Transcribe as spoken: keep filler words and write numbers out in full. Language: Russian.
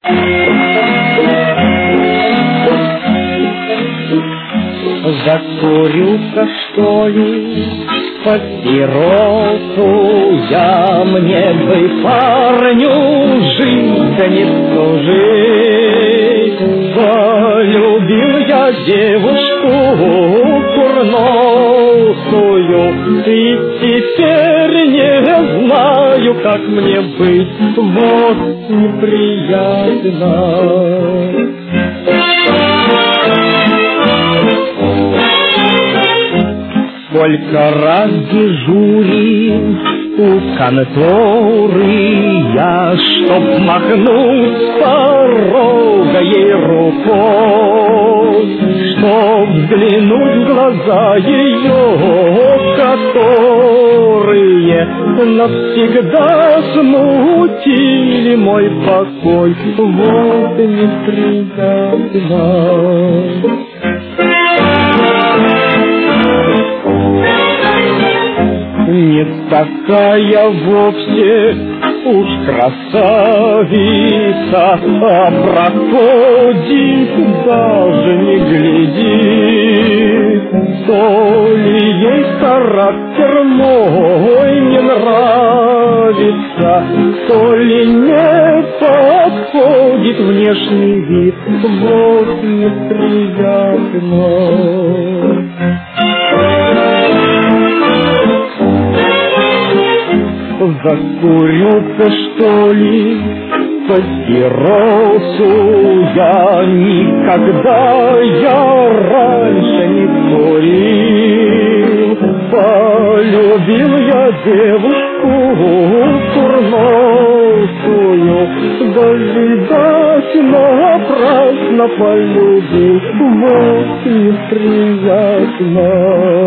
Закурю-ка, что ли, папиросу я, мне бы парню жить, да не служить. Полюбил я девушку курносую, и теперь не знаю, как мне быть, вот неприятно. Сколько раз дежурил у конторы я, чтоб махнуть с порога ей рукой, чтоб взглянуть в глаза ее, которые навсегда смутили мой покой. Вот неприятно. Не такая вовсе уж красавица, а проходит, даже не глядит. То ли ей характер мой не нравится, то ли не подходит внешний вид, вот неприятно. Закурю-ка, что ли, папиросу я, никогда я раньше не курил. Полюбил я девушку курносую, да, видать, напрасно полюбил, вот неприятно.